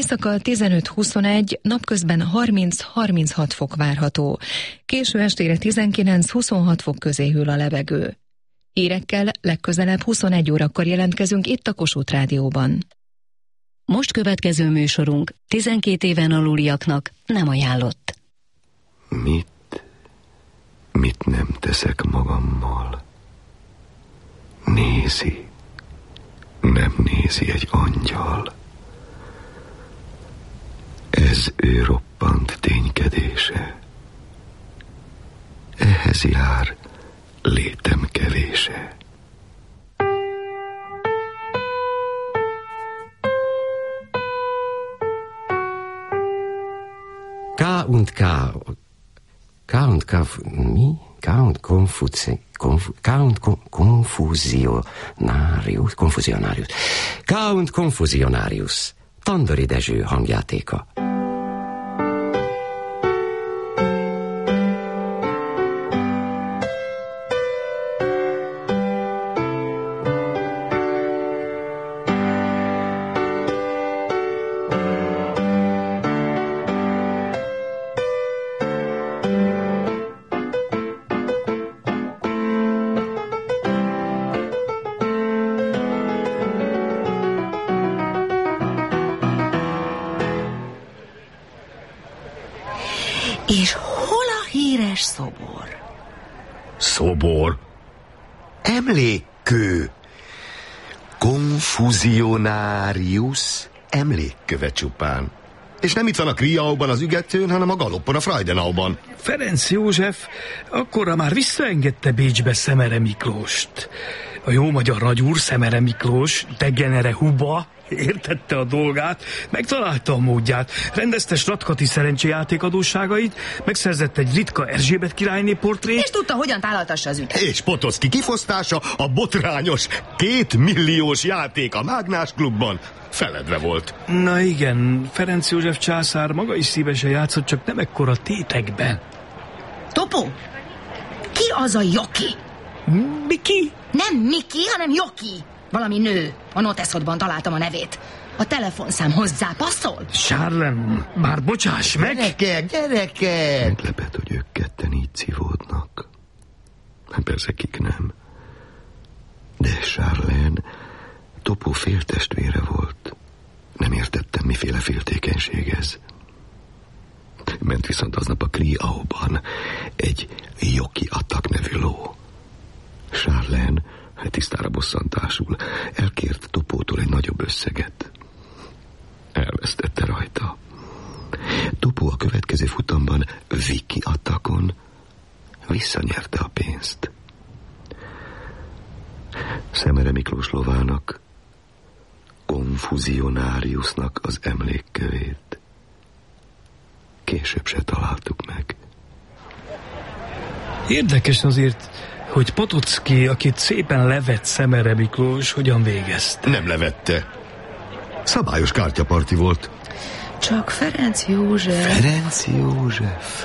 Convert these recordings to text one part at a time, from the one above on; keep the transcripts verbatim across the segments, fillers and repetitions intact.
Éjszaka tizenöt-huszonegy, napközben harminc-harminchat fok várható. Késő estére tizenkilenc-huszonhat fok közé hűl a levegő. Hírekkel legközelebb huszonegy órakor jelentkezünk itt a Kossuth Rádióban. Most következő műsorunk tizenkét éven aluliaknak nem ajánlott. Mit, mit nem teszek magammal? Nézi, nem nézi egy angyal. Ez ő roppant ténykedése. Ehhez jár létem kevése. K und K. K und K. Mi? K und Konfuzi, Konf, K und Konfuzionarius. Konfuzionarius. K und Konfuzionarius. Tandori Dezső hangjátéka. És hol a híres szobor? Szobor? Emlékkő. Konfuzionárius emlékköve csupán. És nem itt van a Kriauban az ügetőn, hanem a Galoppon a Freudenauban. Ferenc József akkora már visszaengedte Bécsbe Szemere Miklóst. A jó magyar nagyúr Szemere Miklós, degenere huba, értette a dolgát, megtalálta a módját, rendezte Stratkati szerencséjáték adósságait, megszerzett egy ritka Erzsébet királyné portrét, és tudta, hogyan tálaltassa az ügyet. És Potocki kifosztása, a botrányos kétmilliós játék a Mágnás klubban feledve volt. Na igen, Ferenc József császár maga is szívesen játszott, csak nem ekkora tétekben. Topo, ki az a Joki? Miki? Nem Miki, hanem Joki. Valami nő. A noteszodban találtam a nevét. A telefonszám hozzá passzol? Charlen, már bocsáss meg! Gyerekek, gyerekek! Meglepett, hogy ők ketten így szívódnak. Persze kik nem. De Charlen Topó féltestvére volt. Nem értettem, miféle féltékenység ez. Ment viszont aznap a Kriauban egy Joki Attak nevű ló. Charlen tisztára bosszantásul elkért Topótól egy nagyobb összeget. Elvesztette rajta. Topó a következő futamban Viki Attakon visszanyerte a pénzt. Szemere Miklós lovának, Konfuzionáriusnak az emlékkövét később se találtuk meg. Érdekes azért, hogy Potocki, akit szépen levett Szemere Miklós, hogyan végezte. Nem levette. Szabályos kártyaparti volt. Csak Ferenc József... Ferenc József...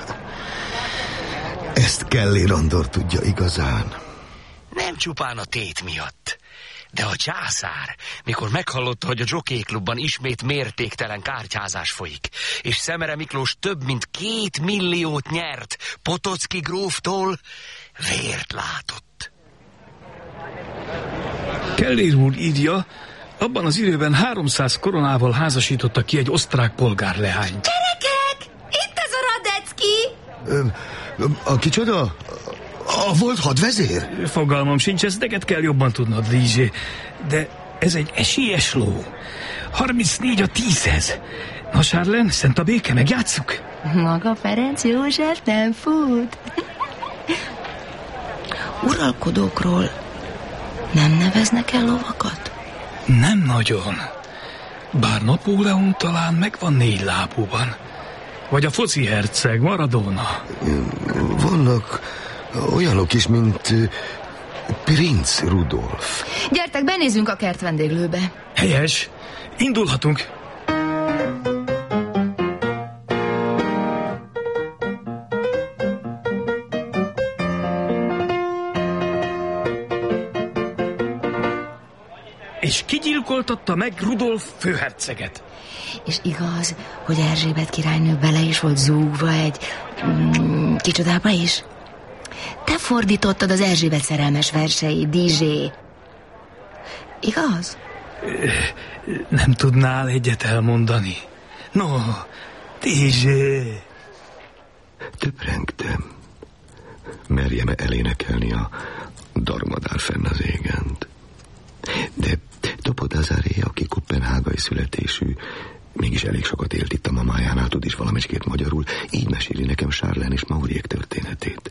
Ezt Kelly Randor tudja igazán. Nem csupán a tét miatt, de a császár, mikor meghallotta, hogy a Jockey Klubban ismét mértéktelen kártyázás folyik, és Szemere Miklós több mint két milliót nyert Potocki gróftól, vért látott. Kellér úr írja, abban az időben háromszáz koronával házasította ki egy osztrák polgárleányt. Gyerekek! Itt ez a Radecki! A kicsoda? A volt hadvezér? Fogalmam sincs, ezteket kell jobban tudnod, Lízsé. De ez egy esélyes ló. harmincnégy a tízhez. Na, Charlen, szent a béke, megjátsszuk? Maga Ferenc József nem fut. Uralkodókról nem neveznek el lovakat? Nem nagyon. Bár Napóleon talán megvan négy lábúban. Vagy a foci herceg, Maradona. Vannak olyanok is, mint Princ Rudolf. Gyertek, benézzünk a kert vendéglőbe. Helyes. Indulhatunk. és kigyilkoltatta meg Rudolf főherceget. És igaz, hogy Erzsébet királynő bele is volt zúgva egy mm, kicsodába is? Te fordítottad az Erzsébet szerelmes verseit, Dizsé. Igaz? Nem tudnál egyet elmondani? No, Dizsé. Töprengtem. Merjem-e elénekelni a Darmadár fenn az égent? De Topodazaré, aki kopenhágai születésű, mégis elég sokat élt itt a mamájánál, tud is valamicskét magyarul, így meséli nekem Charlene és Mauriék történetét.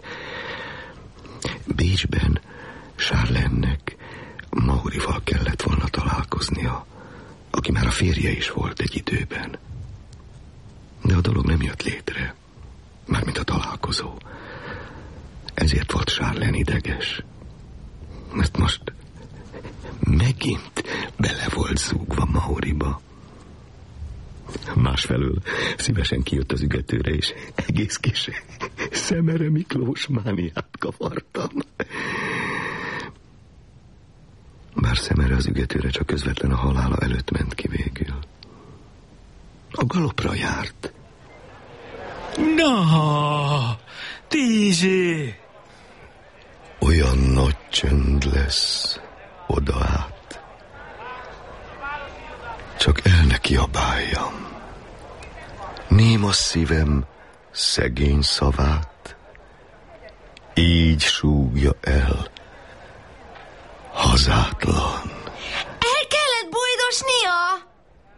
Bécsben Charlene-nek Maurival kellett volna találkoznia, aki már a férje is volt egy időben. De a dolog nem jött létre, mármint a találkozó. Ezért volt Charlene ideges, mert most megint bele volt zúgva Mauriba. Másfelől szívesen kijött az ügetőre, és egész kis Szemere Miklós mániát kavartam. Bár Szemere az ügetőre csak közvetlen a halála előtt ment ki végül. A galopra járt. Na, Dizsé! Olyan nagy csönd lesz oda át. Csak el ne kiabáljam. Néma szívem szegény szavát, így súgja el hazátlan. El kellett bújdosnia!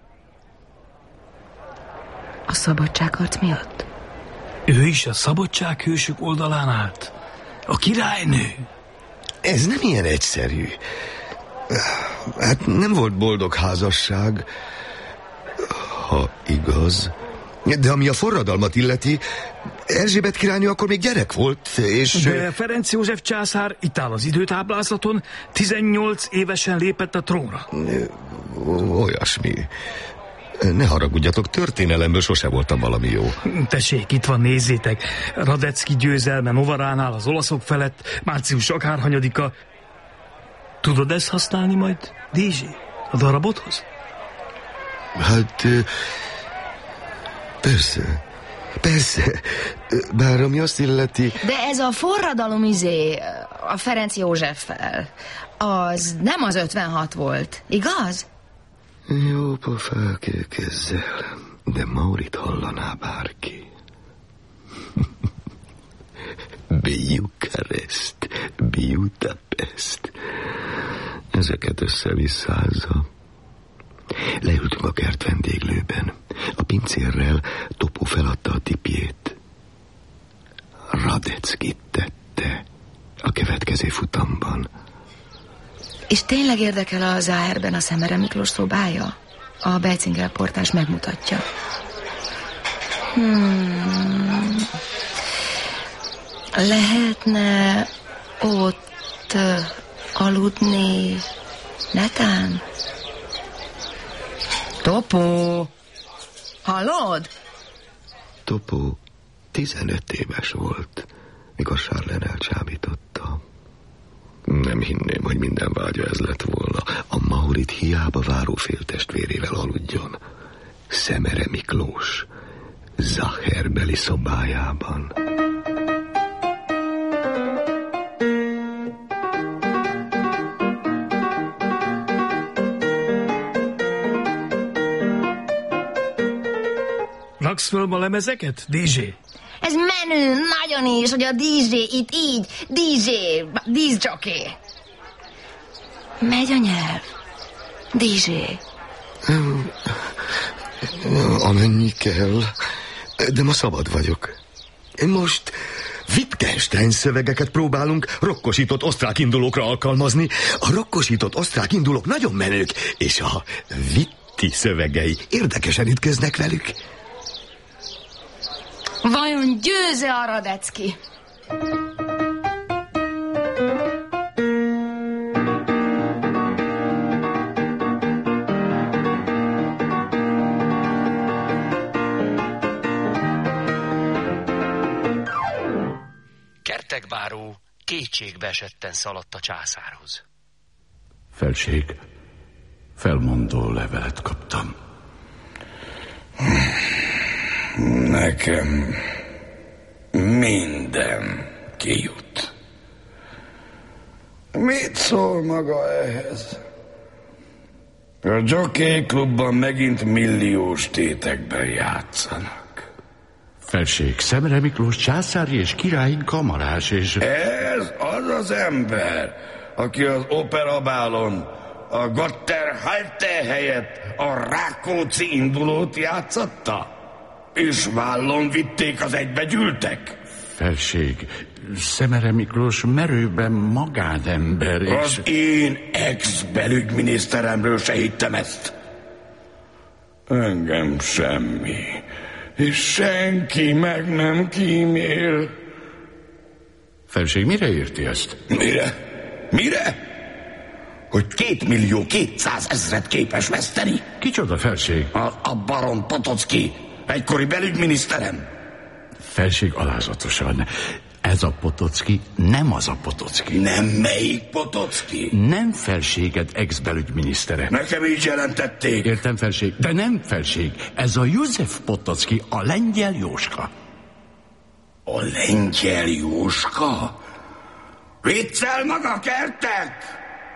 A szabadságharc miatt? Ő is a szabadsághősök oldalán állt. A királynő. Ez nem ilyen egyszerű. Hát nem volt boldog házasság, ha igaz. De ami a forradalmat illeti, Erzsébet királynő akkor még gyerek volt, és... De Ferenc József császár itt áll az időtáblázaton, tizennyolc évesen lépett a trónra. Olyasmi. Ne haragudjatok, történelemből sose voltam valami jó. Tessék, itt van, nézzétek. Radecki győzelme Novaránál az olaszok felett, március akárhanyadika. Tudod ezt használni majd, Dizsé, a darabodhoz? Hát... Persze. Persze. Bár ami azt illeti... De ez a forradalom izé, a Ferenc Józseffel, az nem az ötvenhat volt, igaz? Jó pofák ezzel, de Maurit hallaná bárki. Bukarest, Budapest. Ezeket összevisszázza. Leültünk a kert vendéglőben. A pincérrel Topó feladta a tipjét. Radecki tette a következő futamban. És tényleg érdekel a zá erben a Szemere Miklós szobája? A Bejcinger portás megmutatja. Hmm. Lehetne ott uh, aludni netán? Topó! Hallod? Topó tizenöt éves volt, mikor Charlene elcsábította. Nem hinném, hogy minden vágya ez lett volna. A Maurit hiába váró féltestvérével aludjon. Szemere Miklós Zacherbeli szobájában. Raksz föl ma lemezeket, Dizsé? Ez menő, nagyon is, hogy a dé jé itt így, dé jé, díszjockey. Megy a nyelv. dé jé. Amennyi kell, de ma szabad vagyok. Most Wittgenstein szövegeket próbálunk rokkosított osztrák indulókra alkalmazni. A rokkosított osztrák indulók nagyon menők, és a Witti szövegei érdekesen ütköznek velük. Vajon győze a Radecki? Kertekbáró, kétségbe esetten szaladt a császárhoz. Felség, felmondó levelet kaptam. Nekem minden kijut. Mit szól maga ehhez? A Jockey Klubban megint milliós tétekben játszanak. Felség, Szemere Miklós császári és királyi kamarás, és... Ez az az ember, aki az operabálon a Gotterhalte helyett a Rákóczi indulót játszatta? És vállon vitték az egybegyűltek? Felség, Szemere Miklós merőben magánember, és... Az én ex-belügyminiszteremről se hittem ezt. Engem semmi, és senki meg nem kímél. Felség, mire érti ezt? Mire? Mire? Hogy két millió kétszáz ezret képes veszteni? Kicsoda, Felség? A, a baron Potocki, egykori belügyminiszterem. Felség, alázatosan. Ez a Potocki nem az a Potocki. Nem melyik Potocki? Nem Felséged ex-belügyminisztere. Nekem így jelentették. Értem, Felség, de nem Felség. Ez a József Potocki, a lengyel Jóska. A lengyel Jóska? Viccel maga, kertek?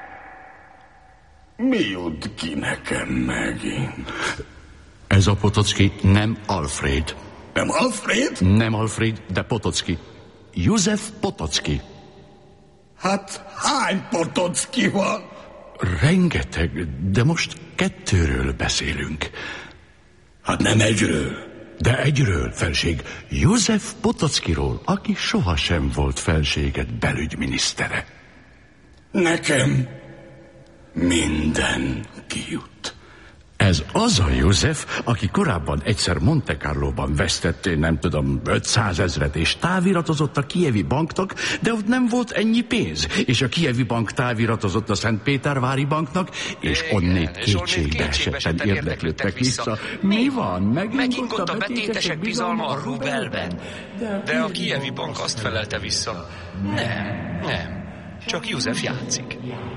Mi jut ki nekem megint? Ez a Potocki nem Alfred. Nem Alfred? Nem Alfred, de Potocki. József Potocki. Hát hány Potocki van? Rengeteg, de most kettőről beszélünk. Hát nem egyről. De egyről, Felség. József Potockiról, aki sohasem volt Felséged belügyminisztere. Nekem minden kijut. Ez az a József, aki korábban egyszer Monte Carlóban vesztett, nem tudom, ötszázezret, és táviratozott a Kijevi banknak, de ott nem volt ennyi pénz, és a Kijevi bank táviratozott a Szentpétervári banknak, és onnét kétségbe esetten érdeklődtek vissza. Mi van? Megingott a betétesek bizalma a rubelben, de a Kijevi bank azt felelte vissza. Nem, nem, csak József játszik.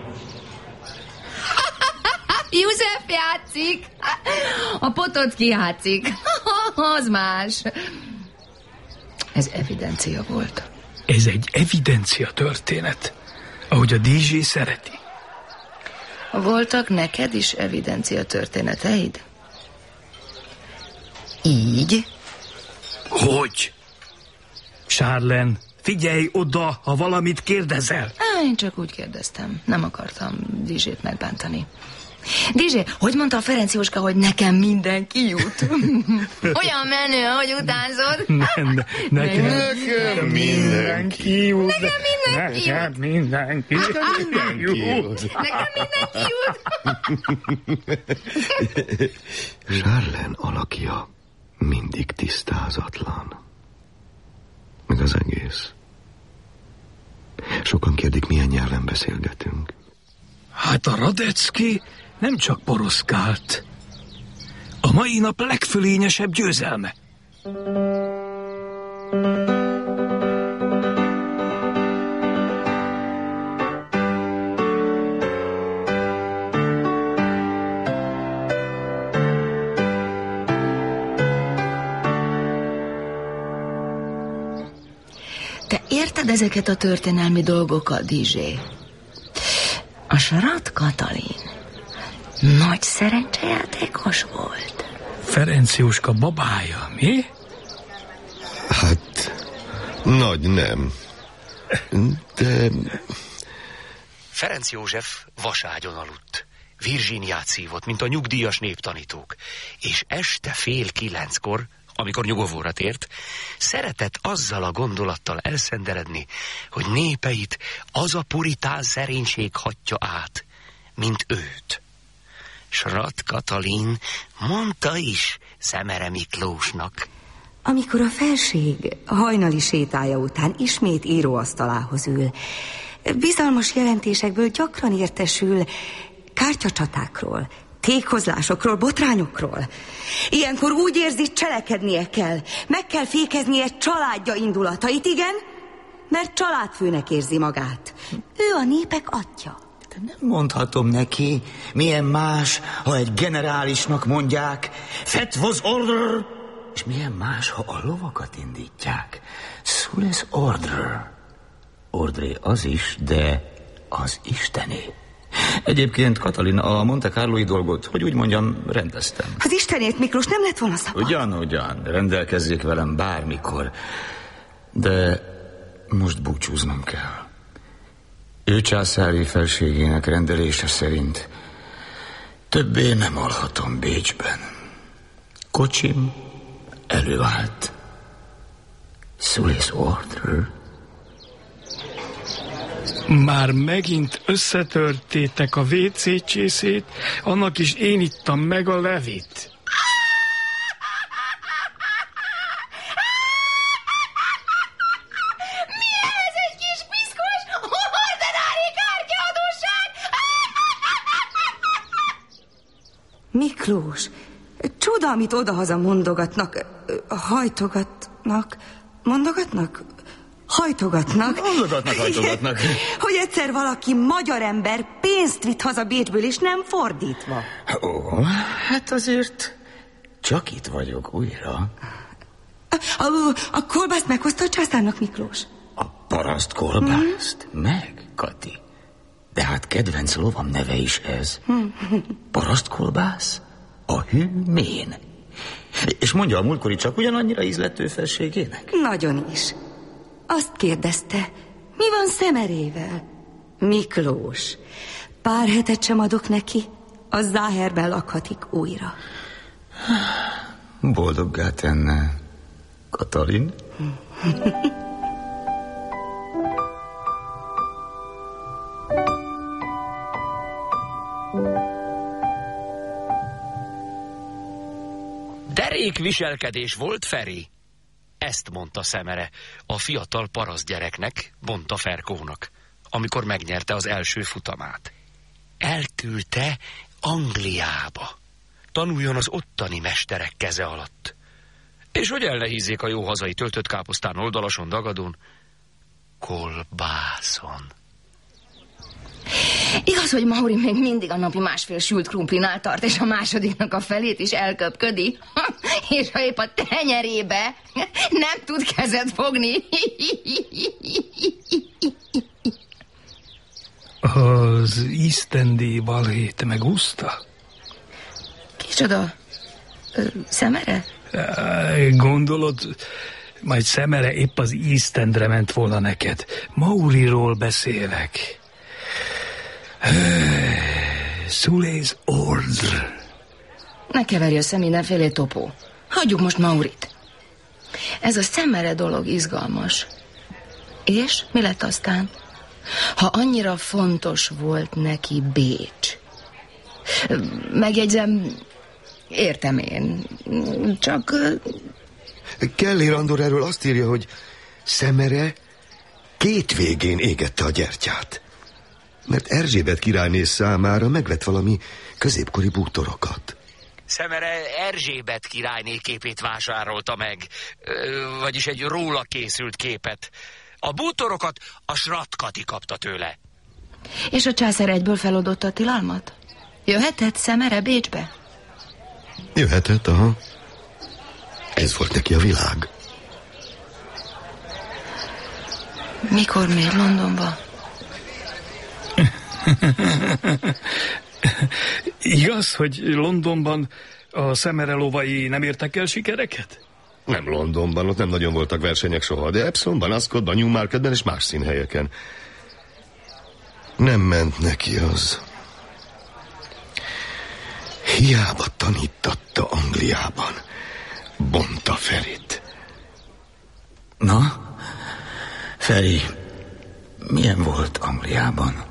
József játszik, a Potocki játszik, az más. Ez evidencia volt. Ez egy evidencia történet, ahogy a dé zsé szereti. Voltak neked is evidencia történeteid? Így? Hogy? Charlene, figyelj oda, ha valamit kérdezel. Á, én csak úgy kérdeztem, nem akartam dé zsét megbántani. dé zsé, hogy mondta a Ferenc Jóska, hogy nekem mindenki jut? Olyan menő, hogy utánzod? Nem, nekem, nekem mindenki jut. Nekem mindenki jut. Nekem mindenki jut. Nekem mindenki jut. Charlene alakja mindig tisztázatlan. Meg az egész. Sokan kérdik, milyen nyelven beszélgetünk. Hát a Radecki nem csak poroszkált. A mai nap legfölényesebb győzelme. Te érted ezeket a történelmi dolgokat, dé zsé? A Sarat Katalin nagy szerencsejátékos volt. Ferenc Jóska babája, mi? Hát, nagy nem. De... Ferenc József vaságyon aludt. Virginiát szívott, mint a nyugdíjas néptanítók. És este fél kilenckor, amikor nyugovóra tért, szeretett azzal a gondolattal elszenderedni, hogy népeit az a puritán szerénység hatja át, mint őt. Sarat Katalin mondta is Szemere Miklósnak. Amikor a felség hajnali sétája után ismét íróasztalához ül, bizalmas jelentésekből gyakran értesül kártyacsatákról, téghozlásokról, botrányokról. Ilyenkor úgy érzi, cselekednie kell. Meg kell fékeznie családja indulatait, igen, mert családfőnek érzi magát. Ő a népek atya. De nem mondhatom neki, milyen más, ha egy generálisnak mondják, That was order, és milyen más, ha a lovakat indítják. Sules order. Ordré az is, de az istené. Egyébként, Katalin, a Monte Carloi dolgot, hogy úgy mondjam, rendeztem. Az istenét, Miklós, nem lett volna szabad. Ugyan, ugyan, rendelkezzék velem bármikor. De most búcsúznom kell. Ő császári felségének rendelése szerint többé nem alhatom Bécsben. Kocsim előállt. Sulis order. Már megint összetörtétek a vé cé csészét, annak is én ittam meg a levét. Mi ez egy kis piszkos ordinári kártyaadóság? Miklós, csoda, amit odahaza mondogatnak, hajtogatnak, mondogatnak? Hajtogatnak. Mondogatnak, hajtogatnak. Hogy egyszer valaki magyar ember pénzt vitt haza Bécsből, és nem fordítva. Ó, hát azért csak itt vagyok újra. A, a, a kolbászt meghozta a császárnak, Miklós? A paraszt kolbászt? Mm. Meg, Kati. De hát kedvenc lovam neve is ez. Paraszt kolbász? A hű mén. És mondja, a múltkori csak ugyanannyira ízlető felségének? Nagyon is. Azt kérdezte, mi van Szemerével? Miklós, pár hetet sem adok neki, a Záherben lakhatik újra. Boldoggá tenne, Katalin. Derék viselkedés volt, Feri. Ezt mondta Szemere, a fiatal parasztgyereknek, mondta Ferkónak, amikor megnyerte az első futamát. Elküldte Angliába. Tanuljon az ottani mesterek keze alatt. És hogy el ne hízzék a jó hazai töltött káposztán, oldalason, dagadón, kolbászon. Igaz, hogy Mauri még mindig a napi másfél sült krumplinál tart, és a másodiknak a felét is elköpködi. És ha épp a tenyerébe nem tud kezet fogni. Az Eastendé balhét megúszta? Kicsoda? Szemere? Gondolod, majd Szemere épp az Eastendre ment volna neked. Mauriról beszélek. Sulis order. Ne keverj össze mindenféle topó. Hagyjuk most Maurit. Ez a Szemere dolog izgalmas. És mi lett aztán? Ha annyira fontos volt neki Bécs. Megjegyzem, értem én. Csak... Kelly Randor erről azt írja, hogy Szemere két végén égette a gyertyát. Mert Erzsébet királyné számára megvett valami középkori bútorokat. Szemere Erzsébet királyné képét vásárolta meg, vagyis egy róla készült képet. A bútorokat a Sratkati kapta tőle. És a császár egyből feloldotta a tilalmat? Jöhetett Szemere Bécsbe? Jöhetett, aha. Ez volt neki a világ. Mikor megy Londonba? Igaz, hogy Londonban a Szemere lovai nem értek el sikereket? Nem Londonban, ott nem nagyon voltak versenyek soha, de Epsomban, Ascotban, Newmarketben és más színhelyeken. Nem ment neki az. Hiába tanítatta Angliában. Bonta Ferit. Na, Feri, milyen volt Angliában?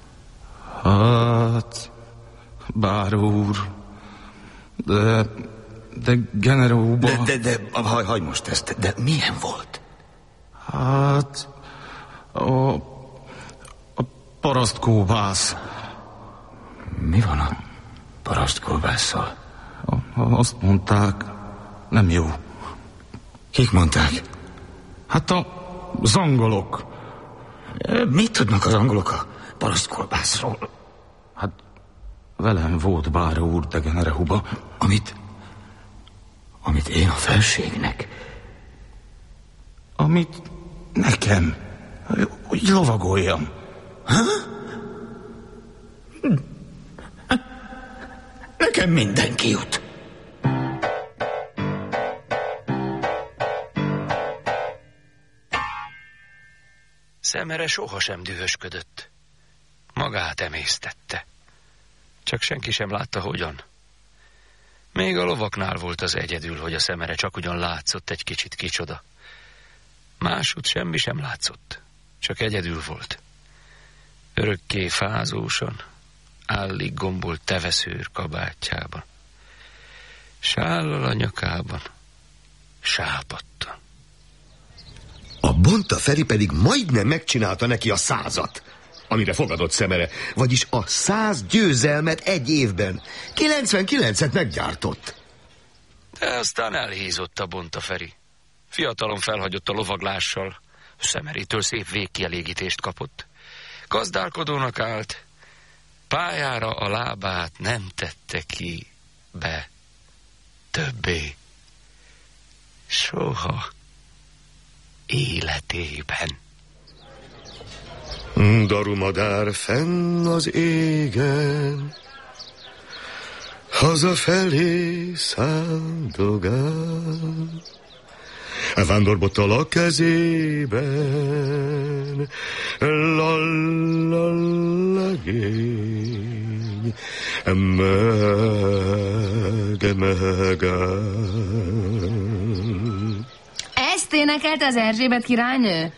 Hát, báró úr, de, de generóba... De, de, de, haj, haj most ezt, de milyen volt? Hát, a, a parasztkóbász. Mi van a parasztkóbásszal? Azt mondták, nem jó. Kik mondták? Hát a zangolok. Mit tudnak az angolok a parasztkolbászról? Hát velem volt báró úr, Degenere huba. Amit... amit én a felségnek? Amit nekem, hogy lovagoljam. Ha? Nekem mindenki jut. Szemere sohasem dühösködött. Magát emésztette. Csak senki sem látta, hogyan. Még a lovaknál volt az egyedül, hogy a szemere csak ugyan látszott egy kicsit kicsoda. Másút semmi sem látszott. Csak egyedül volt. Örökké fázósan, állig gombolt teveszőr kabátjában. Sállal a nyakában, sápadtan. A Bonta Feri pedig majdnem megcsinálta neki a százat, amire fogadott Szemere, vagyis a száz győzelmet egy évben. kilencvenkilencet meggyártott. De aztán elhízott a Bonta Feri. Fiatalon felhagyott a lovaglással, Szemerétől szép végkielégítést kapott. Gazdálkodónak állt, pályára a lábát nem tette ki be többé. Soha életében. Darumadár fenn az égen, hazafelé száldogál, vándorbotta a kezében, lallalagény, meg megáll. Ezt énekelt az Erzsébet királynő?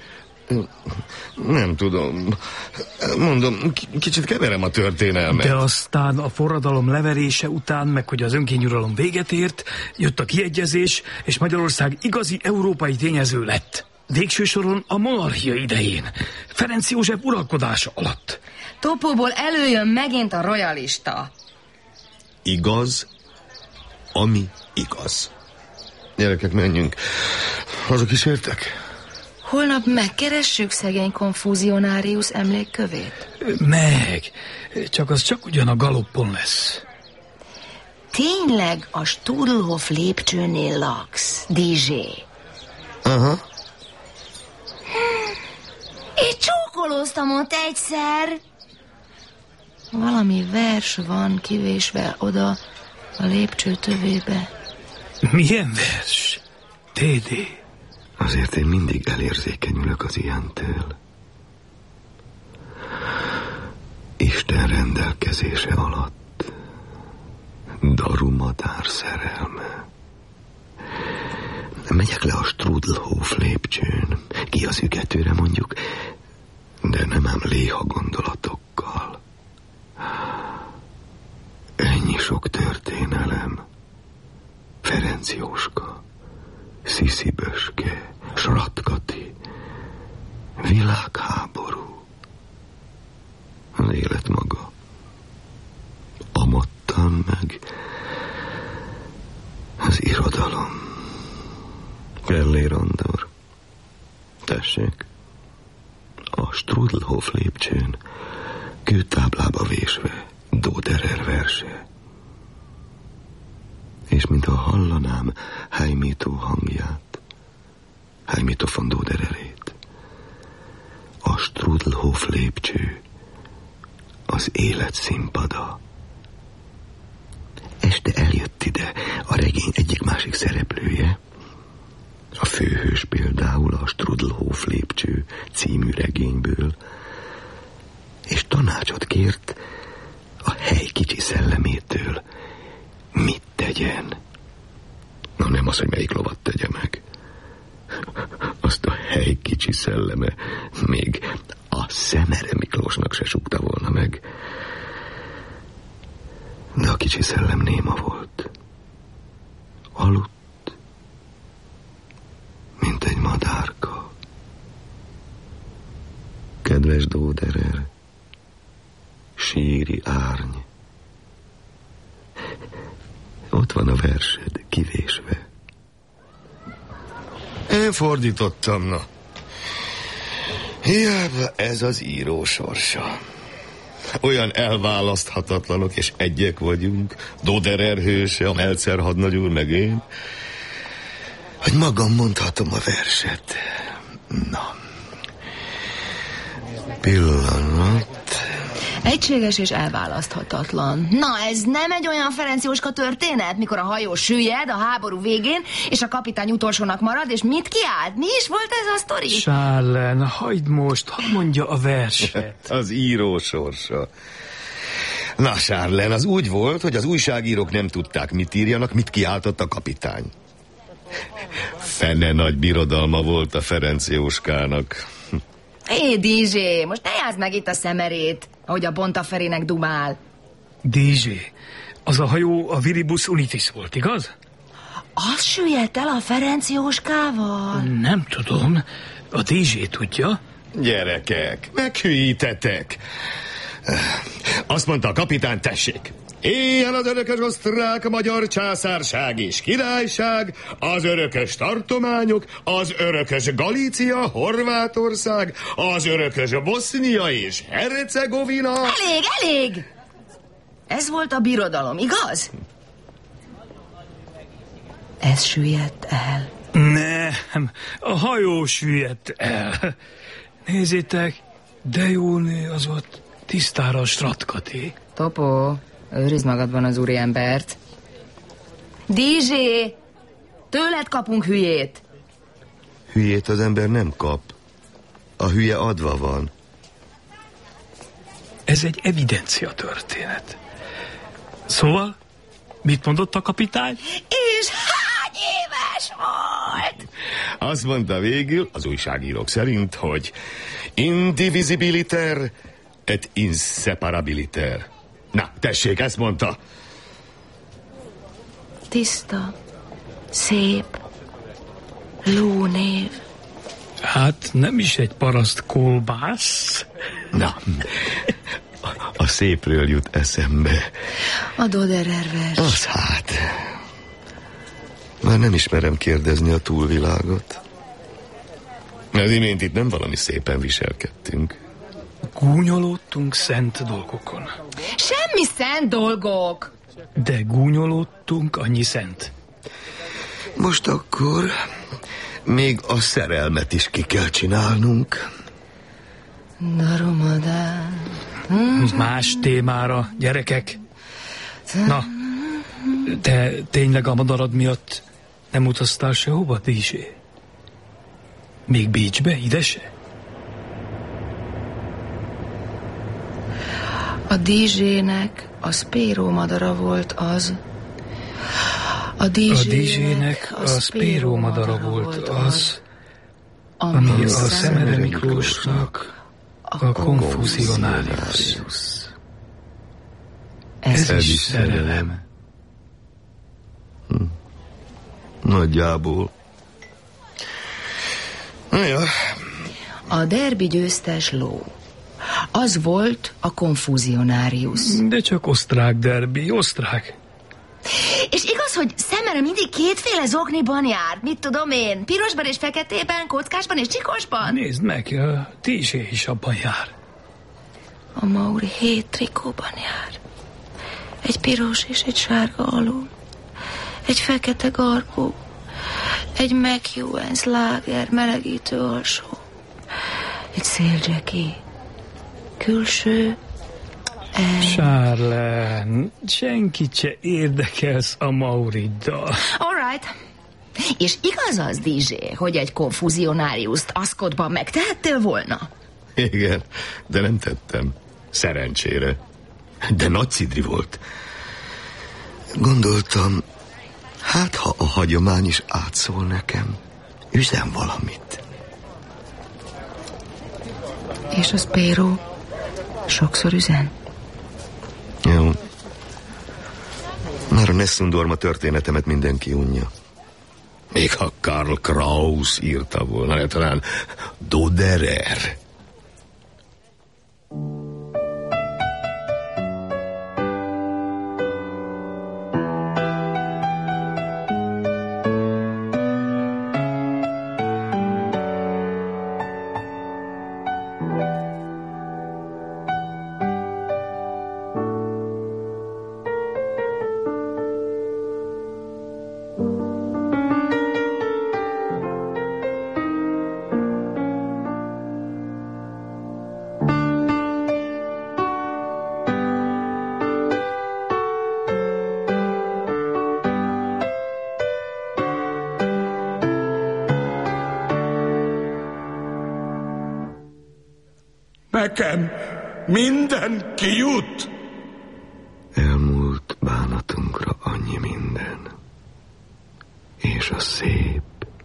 Nem tudom. Mondom, kicsit keverem a történelmet. De aztán a forradalom leverése után, meg hogy az önkényuralom véget ért, jött a kiegyezés, és Magyarország igazi európai tényező lett. Végső soron a monarchia idején, Ferenc József uralkodása alatt. Topóból előjön megint a royalista. Igaz, ami igaz. Gyerekek, menjünk. Azok is értek? Holnap megkeressük szegény konfúzionárius emlékkövét? Meg. Csak az csak ugyan a galoppon lesz. Tényleg a Strudelhof lépcsőnél laksz, dé zsé? Aha. Én csókolóztam ott egyszer. Valami vers van kivésve oda a lépcső tövébe. Milyen vers? Tédé. Azért én mindig elérzékenyülök az ilyentől. Isten rendelkezése alatt Darumadár szerelme. Megyek le a Strudelhof lépcsőn, ki az ügetőre mondjuk, de nem ám léha gondolatokkal. Ennyi sok történelem. Ferenc Jóska, Sziszi Böske, Sratkati, világháború, az élet maga, amattan meg az irodalom. Gellért Andor, tessék, a Strudelhof lépcsőn kőtáblába vésve Doderer verse, és mintha hallanám Heimito hangját, Heimito von Dodererét. A Strudelhof lépcső az élet színpada. Este eljött ide a regény egyik-másik szereplője, a főhős például a Strudelhof lépcső című regényből, és tanácsot kért a hely kicsi szellemétől, mit tegyen. Na nem az, hogy melyik lovat tegye meg. Azt a hely kicsi szelleme még a Szemere Miklósnak se súgta volna meg. De a kicsi szellem néma volt. Aludt, mint egy madárka. Kedves Doderer, síri árny, ott van a versed, kivésve. Én fordítottam, na. Hiába ez az író sorsa. Olyan elválaszthatatlanok és egyek vagyunk, Doderer hőse, a Meltzer hadnagyúr, meg én, hogy magam mondhatom a verset. Na. Pillanat. Egységes és elválaszthatatlan. Na, ez nem egy olyan Ferenc Jóska történet, mikor a hajó süllyed a háború végén, és a kapitány utolsónak marad, és mit kiált? Mi is volt ez a sztori? Charlene, hagyd most, hadd mondja a verset. Az író sorsa. Na, Charlene, az úgy volt, hogy az újságírók nem tudták, mit írjanak, mit kiáltott a kapitány. Fene nagy birodalma volt a Ferenc Jóskának. Hé, dé zsé, most ne játszd meg itt a szemerét, ahogy a Bontaferének dumál. dé zsé, az a hajó a Viribus Unitis volt, igaz? Az süllyedt el a Ferenc Jóskával? Nem tudom, a dé zsé tudja. Gyerekek, meghűítetek. Azt mondta a kapitány, tessék. Éljen az örökös osztrák-magyar császárság és királyság, az örökös tartományok, az örökös Galícia, Horvátország, az örökös Bosznia és Hercegovina. Elég, elég! Ez volt a birodalom, igaz? Ez süllyedt el. Nem, a hajó süllyedt el. Nézzétek, de jó nő az ott tisztára a Stratkati. Topó, őrizd magadban az úriembert. dé zsé, tőled kapunk hülyét. Hülyét az ember nem kap. A hülye adva van. Ez egy evidencia történet. Szóval, mit mondott a kapitány? És hány éves volt? Azt mondta végül, az újságírók szerint, hogy indivisibiliter et inseparabiliter. Na, tessék, ezt mondta. Tiszta, szép, lónév. Hát nem is egy paraszt kolbász. Na, a, a szépről jut eszembe. A Doderer vers. Az hát. Már nem ismerem kérdezni a túlvilágot. Az imént itt nem valami szépen viselkedtünk. Gúnyolódtunk szent dolgokon. Semmi szent dolgok. De gúnyolódtunk, annyi szent. Most akkor még a szerelmet is ki kell csinálnunk. Darumadán. Más témára, gyerekek. Na, te tényleg a madarad miatt nem utaztál sehova, dé zsé? Még Bécsbe, ide se? A dé zsének a Spéró madara volt az. A dé zsének a Spéró madara volt az, ami, ami a Szemere Miklósnak a konfuzionárius. Ez, Ez is szerelem. Hm. Nagyjából. Ja. A derbi győztes ló. Az volt a konfuzionárius. De csak osztrák derbi, osztrák. És igaz, hogy Szemere mindig kétféle zokniban járt, mit tudom én, pirosban és feketében, kockásban és csikosban? Nézd meg, a dé zsé is abban jár. A Mauri hét trikóban jár. Egy piros és egy sárga alul. Egy fekete garbó. Egy McEwen's láger melegítő alsó. Egy széldzseki. Külső. Egy... Charlene, senkit se érdekelsz a Mauriddal. All right. És igaz az, dé zsé, hogy egy konfuzionáriuszt Ascotban megtehettél volna? Igen, de nem tettem. Szerencsére. De nagy cidri volt. Gondoltam, hát ha a hagyomány is átszól nekem, üzen valamit. És a Spéró sokszor üzen? Jó. Már a Nessundorma történetemet mindenki unja. Még ha Karl Kraus írta volna, talán Doderer. Nekem minden kijut. Elmúlt bánatunkra annyi minden, és a szép,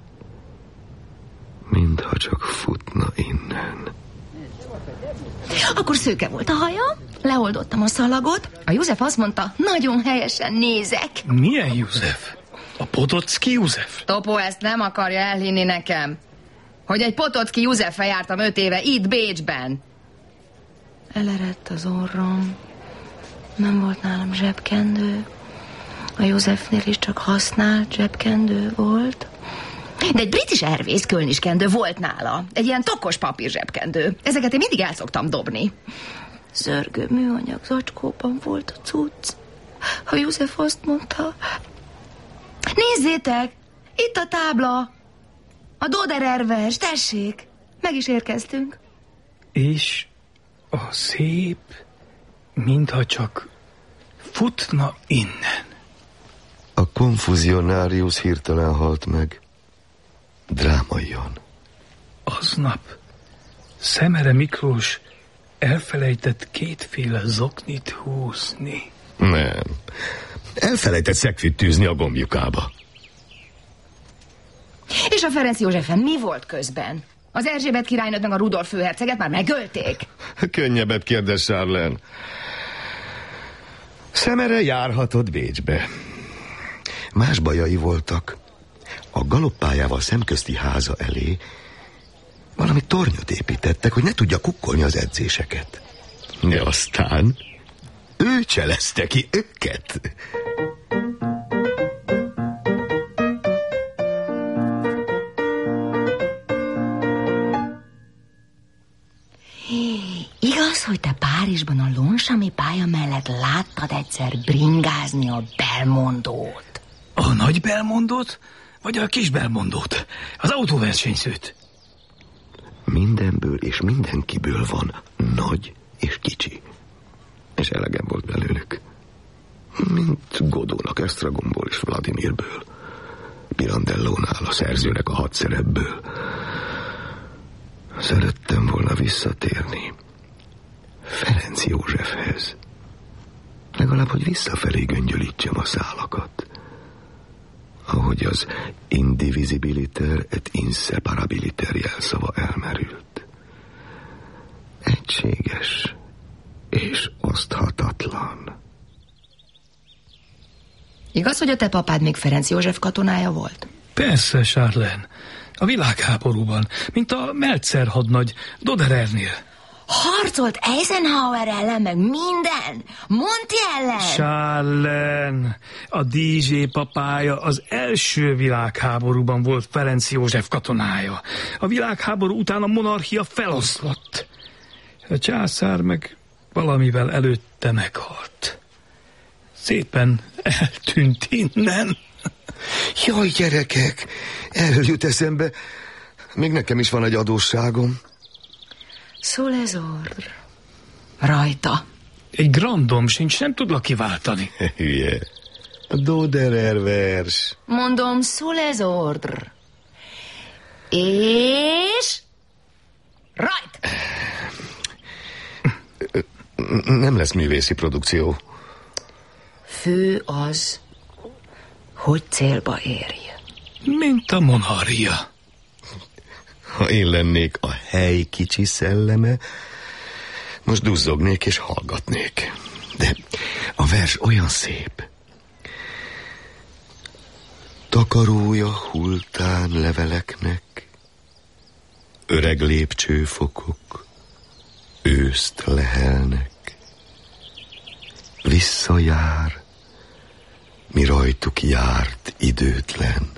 mintha csak futna innen. Akkor szőke volt a haja, leoldottam a szalagot, a József azt mondta, nagyon helyesen nézek. Milyen József? A Potocki József? Topo ezt nem akarja elhinni nekem, hogy egy Potocki Józseffel jártam öt éve itt Bécsben. Elerett az orrom, nem volt nálam zsebkendő, a Józsefnél is csak használt zsebkendő volt. De egy British Airways kölniskendő volt nála. Egy ilyen tokos papír zsebkendő. Ezeket én mindig el szoktam dobni. Zörgő műanyag zacskóban volt a cucc. A József azt mondta, nézzétek, itt a tábla. A Doderer vers, tessék. Meg is érkeztünk. És a szép, mintha csak futna innen. A konfuzionárius hirtelen halt meg. Drámaian. Aznap Szemere Miklós elfelejtett kétféle zoknit húzni. Nem. Elfelejtett szekvit tűzni a gombjukába. És a Ferenc Józsefen mi volt közben? Az Erzsébet királynőt meg a Rudolf főherceget már megölték? Könnyebbet kérdez, Charlene. Szemere járhatott Bécsbe. Más bajai voltak. A galoppájával szemközti háza elé valami tornyot építettek, hogy ne tudja kukkolni az edzéseket. De aztán ő cselezte ki őket. Igaz, hogy te Párizsban a Longchamp pálya mellett láttad egyszer bringázni a Belmondót? A nagy Belmondót, vagy a kis Belmondót? Az autóversenyzőt? Mindenből és mindenkiből van nagy és kicsi. És elegem volt belőlük. Mint Godónak Esztragomból és Vladimirből. Pirandellónál a szerzőnek a hat szerepből. Szerettem volna visszatérni Ferenc Józsefhez. Legalább, hogy visszafelé göngyölítsem a szálakat. Ahogy az indivisibiliter et inseparabiliter jelszava elmerült. Egységes és oszthatatlan. Igaz, hogy a te papád még Ferenc József katonája volt? Persze, Charlene. A világháborúban, mint a Meltzer hadnagy Doderernél. Harcolt Eisenhower ellen, meg minden? Monty ellen? Charlene, a dé zsé papája az első világháborúban volt Ferenc József katonája. A világháború után a monarchia feloszlott. A császár meg valamivel előtte meghalt. Szépen eltűnt innen. Jaj, gyerekek, erről jut eszembe. Még nekem is van egy adósságom. Sous les ordres. Rajta. Egy grandom sincs, nem tudlak kiváltani. Hülye. A Doderer vers. Mondom, sous les ordres. És... rajt! Nem lesz művészi produkció. Fő az, hogy célba érj. Mint a monarchia. Ha én lennék a hely kicsi szelleme, most duzzognék és hallgatnék. De a vers olyan szép. Takarója hultán leveleknek, öreg lépcsőfokok őszt lehelnek. Visszajár, mi rajtuk járt időtlen.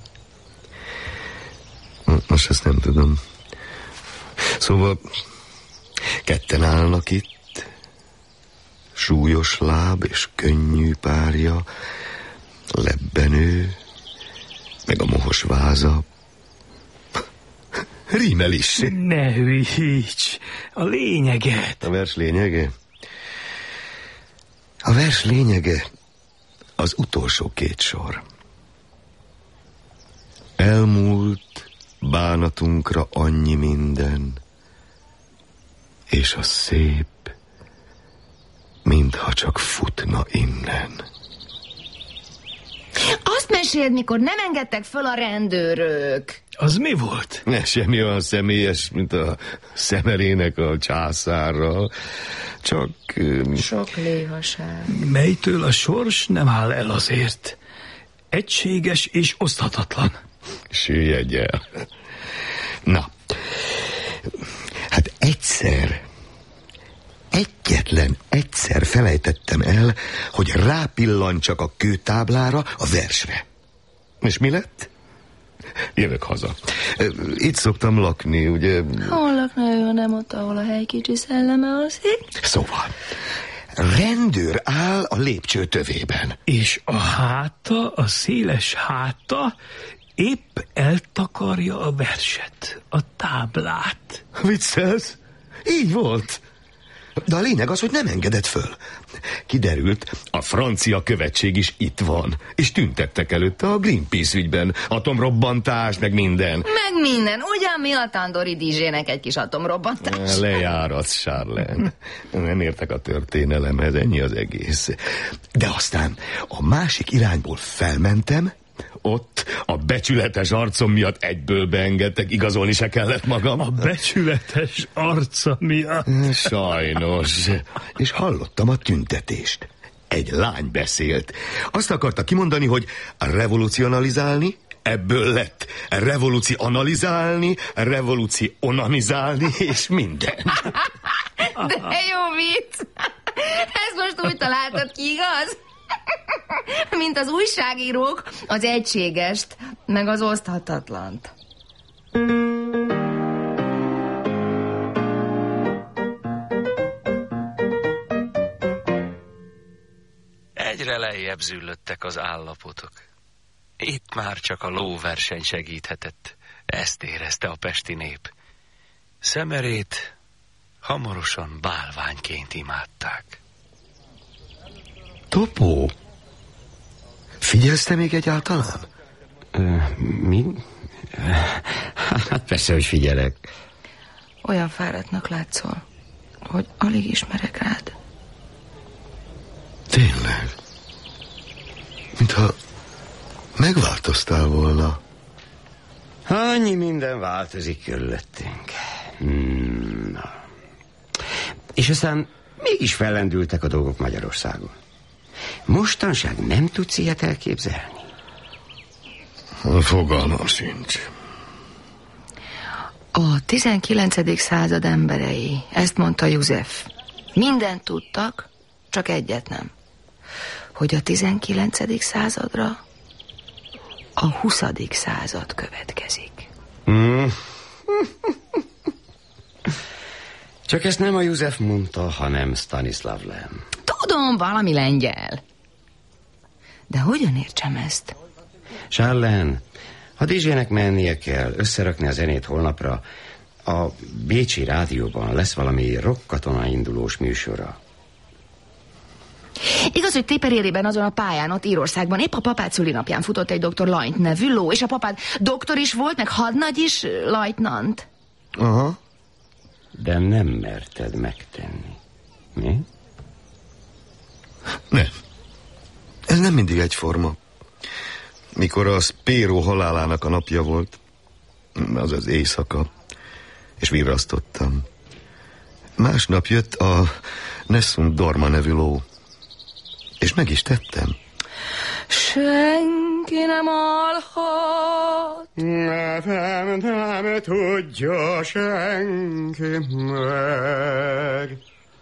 Most ezt nem tudom. Szóval ketten állnak itt, súlyos láb és könnyű párja, lebbenő, meg a mohos váza. Rímel is. Ne hülyíts, a lényeget. A vers lényege? A vers lényege az utolsó két sor. Elmúlt bánatunkra annyi minden, és a szép, mintha csak futna innen. Azt meséld, mikor nem engedtek föl a rendőrök. Az mi volt? Ne, semmi olyan személyes, mint a Szemerének a császárral. Csak... Um... Sok léhaság. Melytől a sors nem áll el azért. Egységes és oszthatatlan. Süllyedj el. Na, hát egyszer, egyetlen egyszer felejtettem el, hogy rápillancsak a kőtáblára a versre. És mi lett? Jövök haza. Itt szoktam lakni, ugye? Hol lakna ő, nem ott, ahol a hely kicsi szelleme alszik? Szóval, rendőr áll a lépcső tövében. És a háta, a széles háta épp eltakarja a verset, a táblát. Viccelsz? Így volt. De a lényeg az, hogy nem engedett föl. Kiderült, a francia követség is itt van, és tüntettek előtte a Greenpeace ügyben. Atomrobbantás, meg minden. Meg minden. Ugyan mi a Tandori dízsének egy kis atomrobbantás? Lejáratsz, Charlene. Nem értek a történelemhez, ennyi az egész. De aztán a másik irányból felmentem, ott a becsületes arcom miatt egyből beengedtek, igazolni se kellett magam. A becsületes arca miatt? Sajnos. És hallottam a tüntetést. Egy lány beszélt. Azt akarta kimondani, hogy revolucionalizálni, ebből lett revolucionalizálni, revolucionalizálni, és minden. De jó vicc! Ezt most úgy találtad ki, igaz? Mint az újságírók az egységest, meg az oszthatatlant. Egyre lejjebb züllöttek az állapotok. Itt már csak a lóverseny segíthetett. Ezt érezte a pesti nép. Szemerét hamarosan bálványként imádták. Topó, figyelsz te még egyáltalán? Ö, mi? Hát persze, hogy figyelek. Olyan fáradtnak látszol, hogy alig ismerek rád. Tényleg? Mintha megváltoztál volna. Annyi minden változik körülöttünk. Hmm. És aztán mégis fellendültek a dolgok Magyarországon. Mostanság nem tudsz ilyet elképzelni? Fogalmam sincs. A tizenkilencedik század emberei, ezt mondta József. Mindent tudtak, csak egyet nem. Hogy a tizenkilencedik századra a huszadik század következik. Hmm. Csak ezt nem a József mondta, hanem Stanislav Lem. Tudom, valami lengyel. De hogyan értsem ezt? Charlene, ha dé jének mennie kell, összerakni a zenét holnapra, a bécsi rádióban lesz valami rockkatona indulós műsora. Igaz, hogy Téperérében azon a pályán, ott Írországban épp a papád szülinapján futott egy doktor Lajnt nevű ló, és a papád doktor is volt, meg hadnagy is, lajtnant. Aha. De nem merted megtenni. Mi? Nem. Ez nem mindig egyforma. Mikor a Spéro halálának a napja volt, az az éjszaka, és virrasztottam. Másnap jött a Nessun Dorma nevű ló, és meg is tettem. Senki nem alhat. Nem, nem tudja senki meg.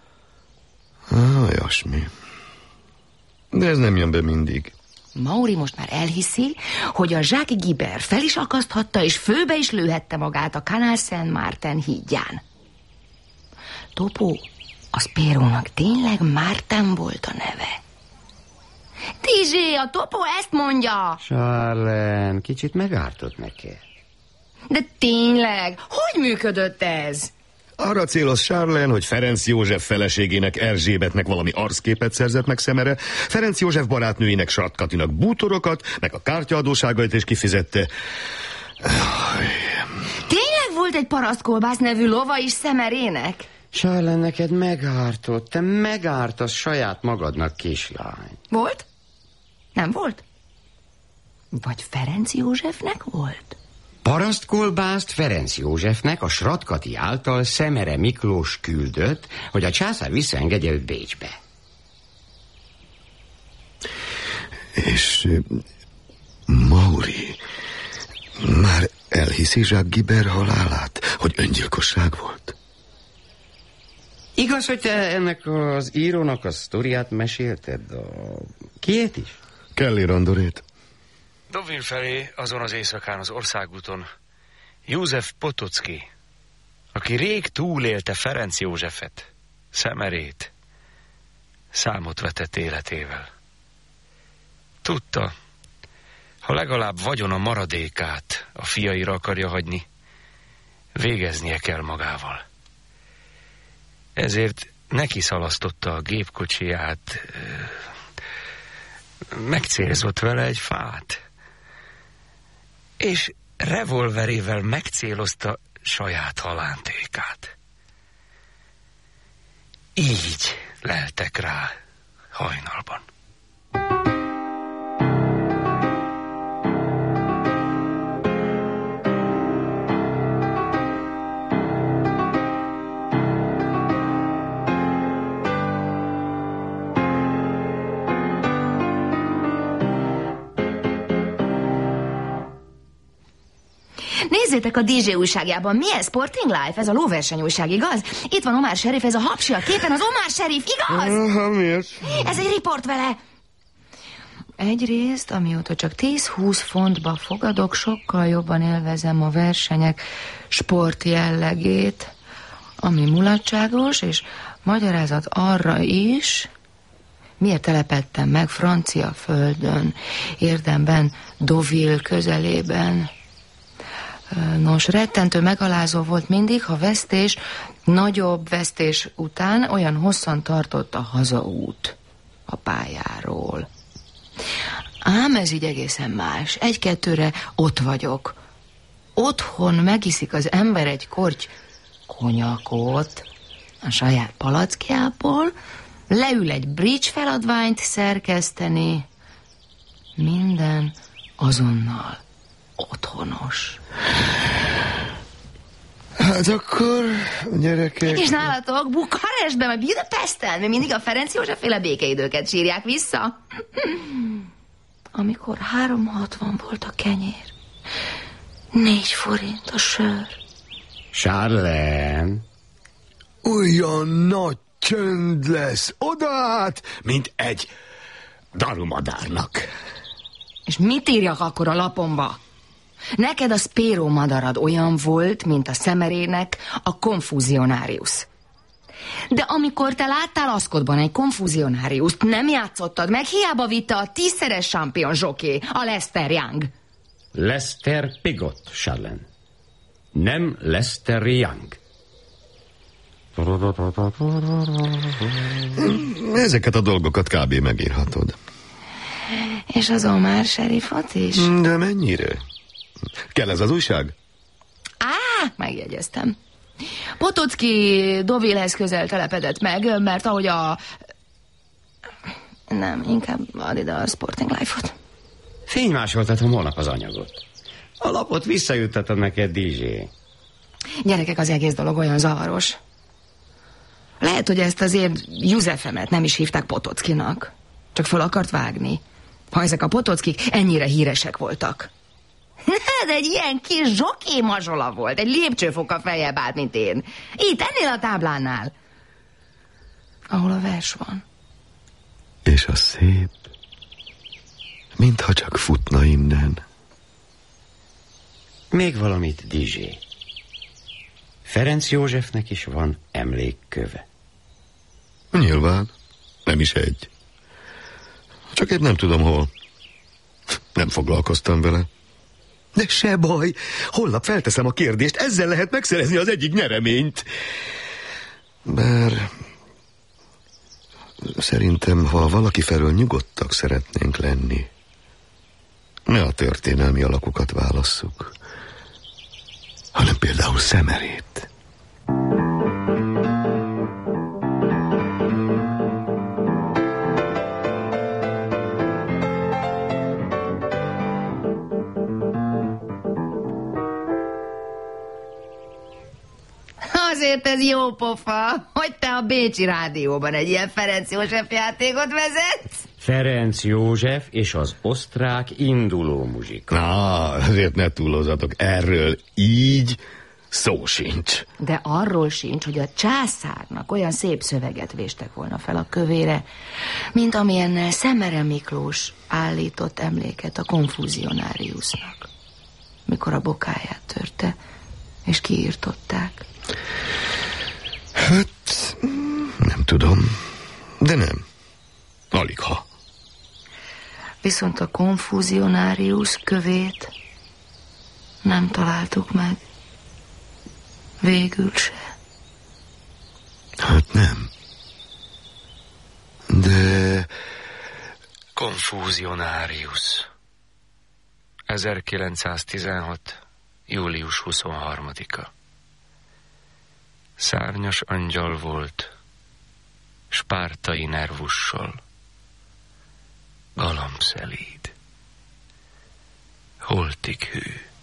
Olyasmi. De ez nem jön be mindig. Mauri most már elhiszi, hogy a Jacques Guibert fel is akaszthatta, és főbe is lőhette magát a Canal Saint-Martin hídján. Topó, a Spérónak tényleg Márten volt a neve? Tizsé, a Topó ezt mondja! Charlene, kicsit megártott neki. De tényleg, hogy működött ez? Arra céloz Charlene, hogy Ferenc József feleségének, Erzsébetnek valami arcképet szerzett meg Szemere, Ferenc József barátnőinek, Satkatinak bútorokat, meg a kártyaadóságait is kifizette. Tényleg volt egy parasztkolbász nevű lova is Szemerének? Charlene, neked megártott, te megártasz saját magadnak, kislány. Volt? Nem volt? Vagy Ferenc Józsefnek volt? Parasztkolbászt Ferenc Józsefnek a Sratkati által Szemere Miklós küldött, hogy a császár visszaengedje őt Bécsbe. És Mauri már elhiszi Jacques Guibert halálát, hogy öngyilkosság volt? Igaz, hogy te ennek az írónak a sztoriát mesélted? A... Kiét is? Kelly Randorét. Deauville felé, azon az éjszakán az országúton József Potocki, aki rég túlélte Ferenc Józsefet, Szemerét, számot vetett életével. Tudta, ha legalább vagyona maradékát a fiaira akarja hagyni, végeznie kell magával. Ezért neki szalasztotta a gépkocsiját, megcélzott vele egy fát, és revolverével megcélozta saját halántékát. Így leltek rá hajnalban. Nézzétek a dé zsé újságjában, milyen Sporting Life, ez a lóverseny újság, igaz? Itt van Omar Sharif, ez a hapsi a képen, az Omar Sharif, igaz? Aha, miért? Ez egy riport vele. Egyrészt, amióta csak tíz-húsz fontba fogadok, sokkal jobban élvezem a versenyek sport jellegét, ami mulatságos, és magyarázat arra is, miért telepedtem meg francia földön, érdemben Deauville közelében. Nos, rettentő megalázó volt mindig, ha vesztés, nagyobb vesztés után olyan hosszan tartott a hazaút a pályáról. Ám ez így egészen más. Egy-kettőre ott vagyok. Otthon megiszik az ember egy korty konyakot a saját palackjából, leül egy bridge feladványt szerkeszteni, minden azonnal otthonos. Hát akkor, gyerekek... És nálatok Bukarestben, vagy Budapesten, mi mindig a Ferenc Józsefféle békeidőket sírják vissza. Amikor három hatvan volt a kenyér, négy forint a sör. Charlene. Olyan nagy csönd lesz odát, mint egy darumadárnak. És mit írjak akkor a lapomba? Neked a Spéro madarad olyan volt, mint a Szemerének a Confuzionárius. De amikor te láttál Aszkodban egy Confuzionáriust, nem játszottad meg, hiába vitte a tízszeres champion zsoké, a Lester Young. Lester Pigot, Charlene. Nem Lester Young. Ezeket a dolgokat kb. Megírhatod. És az Omar Sharifot is? De mennyire? Kell ez az újság? Á, megjegyeztem. Potocki Deauvillehez közel telepedett meg, mert ahogy a... Nem, inkább add ide a Sporting Life-ot. Fénymásoltatom holnap az anyagot. A lapot visszajuttatod neked, dé zsé. Gyerekek, az egész dolog olyan zavaros. Lehet, hogy ezt azért Józsefemet nem is hívták Potockinak. Csak föl akart vágni. Ha ezek a Potockik ennyire híresek voltak. De egy ilyen kis zsoké mazsola volt, egy lépcsőfokkal feljebb állt, mint én. Itt, ennél a táblánál. Ahol a vers van. És a szép, mintha csak futna innen. Még valamit, dé zsé. Ferenc Józsefnek is van emlékköve. Nyilván, nem is egy. Csak én nem tudom hol. Nem foglalkoztam vele. De se baj, holnap felteszem a kérdést, ezzel lehet megszerezni az egyik nyereményt. Bár szerintem, ha valaki felől nyugodtak szeretnénk lenni, ne a történelmi alakokat válasszuk, hanem például Szemerét. azért ez jó pofa, hogy te a Bécsi Rádióban egy ilyen Ferenc József játékot vezetsz. Ferenc József és az osztrák induló muzsika. Na, azért ne túlozatok, erről így szó sincs. De arról sincs, hogy a császárnak olyan szép szöveget véstek volna fel a kövére, mint amilyennel Szemere Miklós állított emléket a Konfúzionáriusnak, mikor a bokáját törte, és kiírtották. Hát, nem tudom, de nem. Aligha. Viszont a Konfúzionárius kövét nem találtuk meg. Végül se. Hát nem. De... Konfúzionárius. ezerkilencszáztizenhat. július huszonharmadika. Szárnyas angyal volt, spártai nervussal, galambszelíd, holtig hű.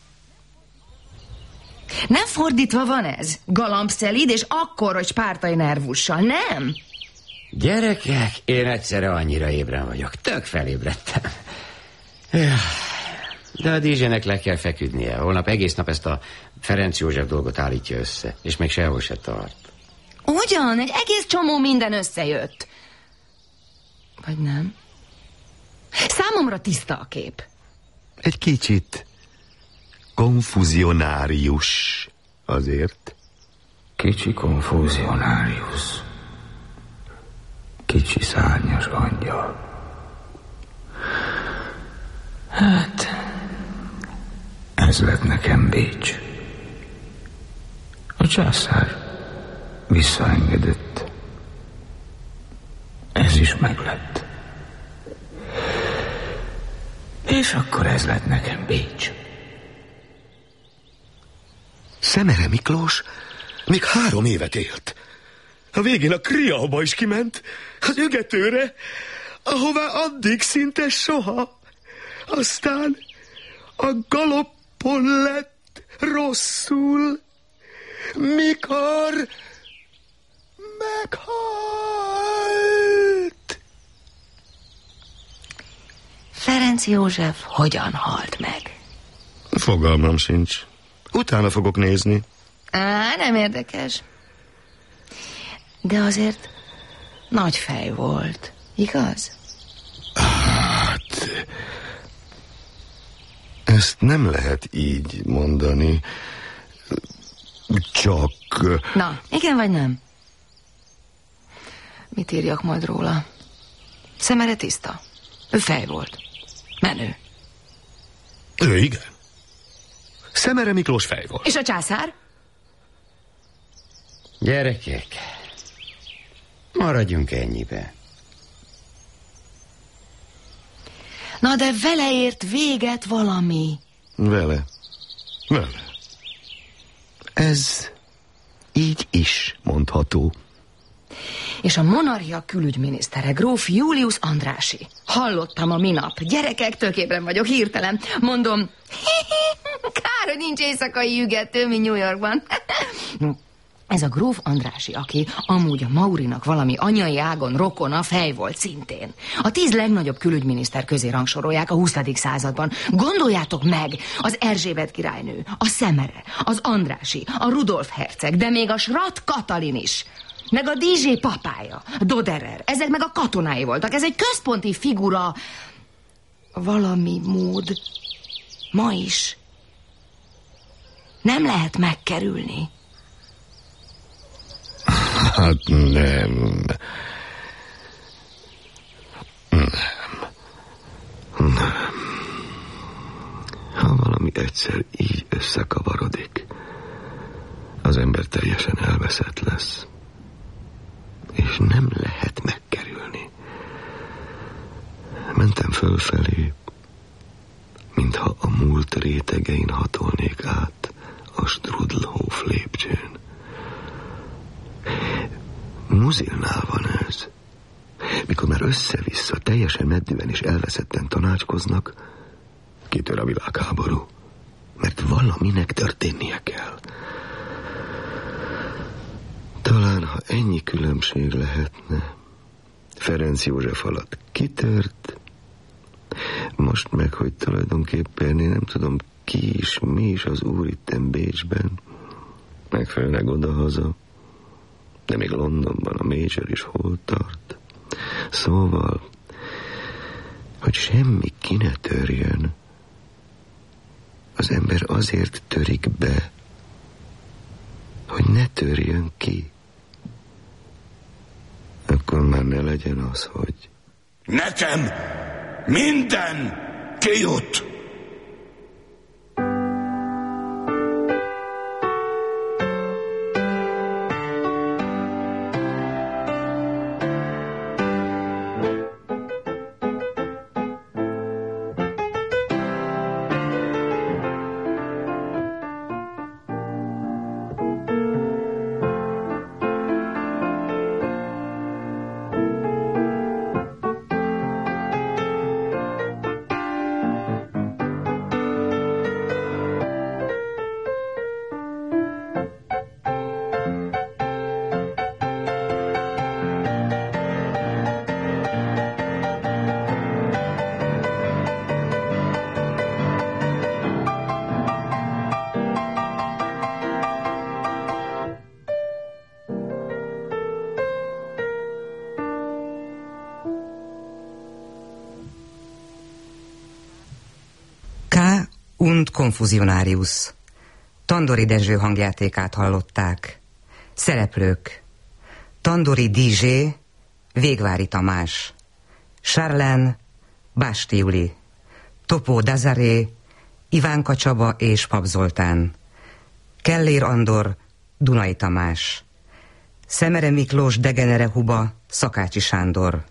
Nem fordítva van ez? Galambszelíd, és akkor, hogy spártai nervussal, nem? Gyerekek, én egyszerre annyira ébren vagyok. Tök felébredtem. De a dízsének le kell feküdnie. Holnap egész nap ezt a Ferenc József dolgot állítja össze, és még sehol se tart. Ugyan, egy egész csomó minden összejött. Vagy nem? Számomra tiszta a kép. Egy kicsit konfúzionárius azért. Kicsi konfúzionárius. Kicsi szárnyas angyal. Hát, ez lett nekem Bécs. A császár visszaengedett. Ez is meglett. És akkor ez lett nekem Bécs. Szemere Miklós még három évet élt. A végén a Kriauba is kiment, az Ügetőre, ahová addig szinte soha. Aztán a galoppon lett rosszul, mikor meghalt. Ferenc József hogyan halt meg? Fogalmam sincs. Utána fogok nézni. Á, nem érdekes. De azért nagy fej volt, igaz? Hát... Ezt nem lehet így mondani. Csak... Na, igen vagy nem? Mit írjak majd róla? Szemere tiszta. Ő fej volt. Menő. Ő igen. Szemere Miklós fej volt. És a császár? Gyerekek, maradjunk ennyibe. Na de vele ért véget valami. Vele. Vele. Ez így is mondható. És a monarchia külügyminisztere, gróf Julius Andrássy. Hallottam a minap. Gyerekek, tökében vagyok, hirtelen. Mondom, kár, hogy nincs éjszakai ügető, mint New Yorkban. Ez a gróf Andrássy, aki amúgy a Maurinak valami anyai ágon rokona, fej volt szintén. A tíz legnagyobb külügyminiszter közé rangsorolják a huszadik században. Gondoljátok meg, az Erzsébet királynő, a Szemere, az Andrássy, a Rudolf herceg, de még a Schrat Katalin is. Meg a Dízsé papája, Doderer, ezek meg a katonái voltak. Ez egy központi figura, valami mód, ma is. Nem lehet megkerülni. Hát nem. Nem. Nem. Ha valami egyszer így összekavarodik, az ember teljesen elveszett lesz. És nem lehet megkerülni. Mentem fölfelé, mintha a múlt rétegein hatolnék át a Strudelhof lépcsőn. Muzilnál van ez. Mikor már össze-vissza teljesen meddően és elveszetten tanácskoznak, kitör a világháború. Mert valaminek történnie kell. Talán, ha ennyi különbség lehetne. Ferenc József alatt kitört, most meg, hogy tulajdonképpen én nem tudom ki is, mi is az úr itten Bécsben, meg főleg odahaza, de még Londonban a Major is hol tart. Szóval, hogy semmi ki ne törjön, az ember azért törik be, hogy ne törjön ki. Akkor már ne legyen az, hogy... Nekem minden kijut! Und Confusionarius. Tandori Dezső hangjátékát hallották. Szereplők: Tandori Dizsé, Végvári Tamás, Charlene, Básti Juli, Topó Dazaré, Ivánka Csaba és Pap Zoltán, Kellér Andor, Dunai Tamás, Szemere Miklós Degenere Huba, Szakácsi Sándor,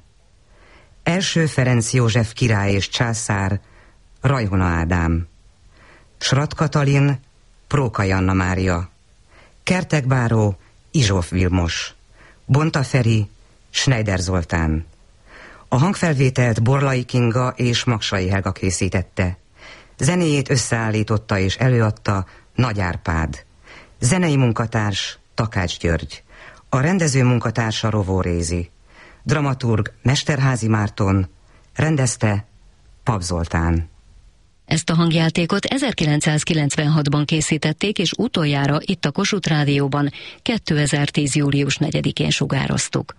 Első Ferenc József király és császár, Rajhona Ádám, Srat Katalin, Prókai Anna Mária, Kertek Báró, Izsóf Vilmos, Bonta Feri, Schneider Zoltán. A hangfelvételt Borlai Kinga és Maksai Helga készítette. Zenéjét összeállította és előadta Nagy Árpád. Zenei munkatárs Takács György. A rendező munkatársa Rovó Rézi. Dramaturg Mesterházi Márton. Rendezte Pap Zoltán. Ezt a hangjátékot ezerkilencszázkilencvenhatban készítették, és utoljára itt a Kossuth Rádióban kétezer-tíz. július negyedikén sugároztuk.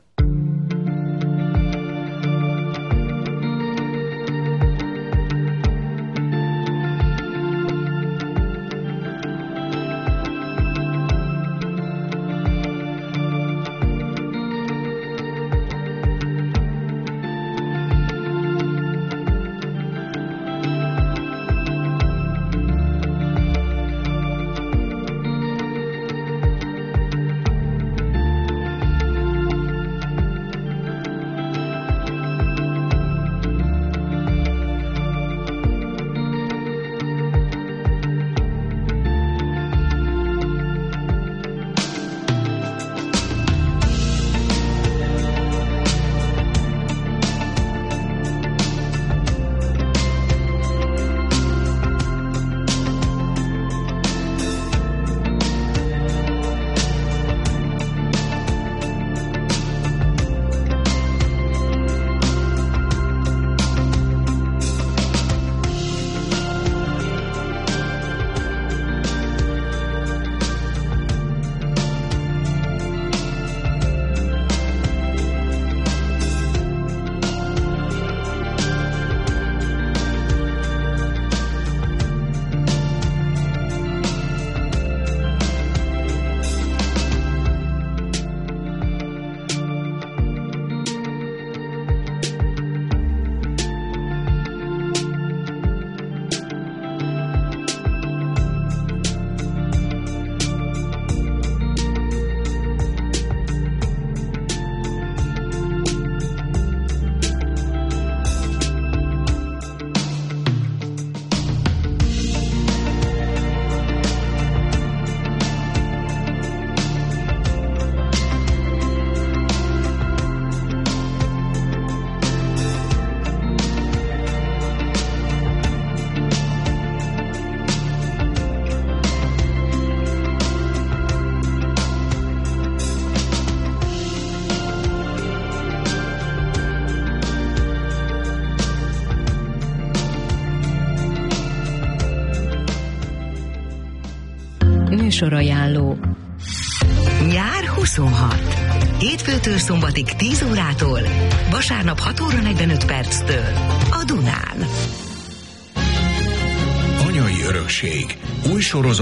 Műsorajánló. Nyár huszonhat. Hétfőtől szombatig tíz órától, vasárnap hat óra negyvenöt perctől a Dunán. Anyai örökség. Új sorozat